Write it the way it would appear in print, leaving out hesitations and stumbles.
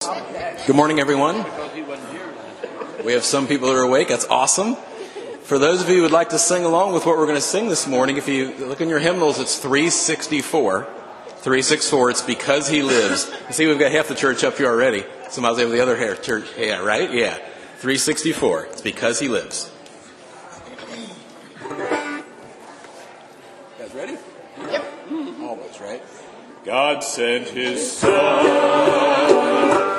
Good morning, everyone. We have some people that are awake. That's awesome. For those of you who would like to sing along with what we're going to sing this morning, if you look in your hymnals, it's 364. 364, it's Because He Lives. You see, we've got half the church up here already. Somebody's able the other half church. Yeah, right? Yeah. 364, it's Because He Lives. You guys ready? Yep. Almost, right? God sent His Son